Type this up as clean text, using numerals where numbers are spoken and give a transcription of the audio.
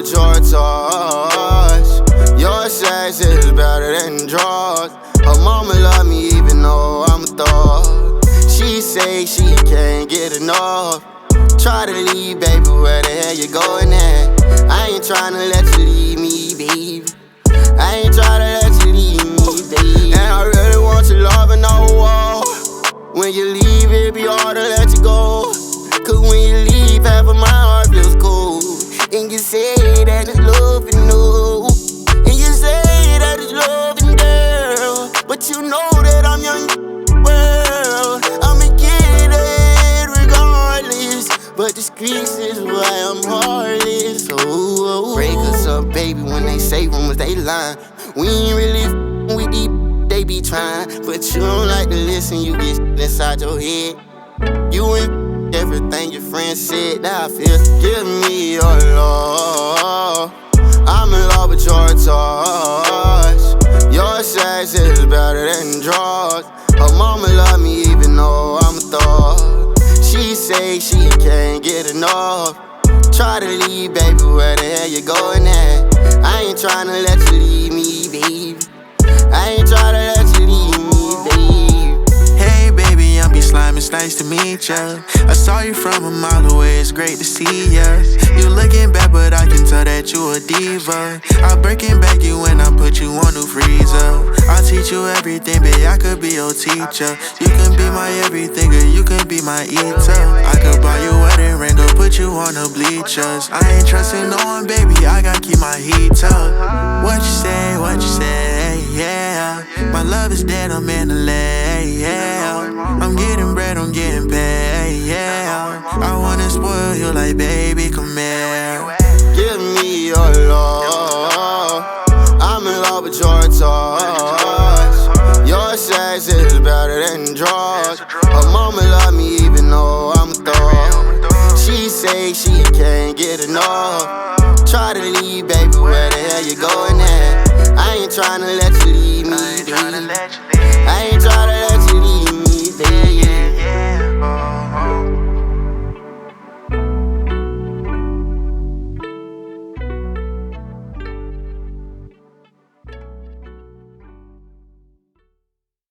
with your touch. Your sex is better than drugs. Her mama love me even though I'm a thug. She say she can't get enough. Try to leave, baby, where the hell you going at? I ain't tryna let you leave me, baby. I ain't tryna let you leave me, baby. And I really want your love and no war. When you leave, it be hard to let you go. Cause when you leave, half of my heart feels cold. And you say that it's loving, no. And you say that it's loving, girl. But you know that I'm young, world. I'ma get it regardless. But the streets is why I'm heartless. Oh, break us up, baby, when they say rumors, they lying. We ain't really with these, they be trying. But you don't like to listen, you get inside your head. You ain't everything your friends said that I feel. Give me your love. I'm in love with your touch. Your sex is better than drugs. Her mama love me even though I'm a thug. She say she can't get enough. Try to leave, baby, where the hell you going at? I ain't tryna let you leave me, baby. I ain't tryna let you leave me, baby. Hey baby, I'm B-Slime, it's nice to meet ya. I saw you from a mile away, it's great to see ya. You looking bad, but I can tell that you a diva. I'll break and back you when I put you on the freezer. I'll teach you everything, babe, I could be your teacher. You can be my everything, girl, you can be my eater. I could buy you a wedding ring, or put you on the bleachers. I ain't trusting no one, baby, I gotta keep my heat up. What you say, yeah. My love is dead, I'm in the lay, yeah. I'm getting bread, I'm getting paid, yeah. I wanna spoil you like, baby, come here. Give me your love. I'm in love with your touch. Your sex is better than drugs.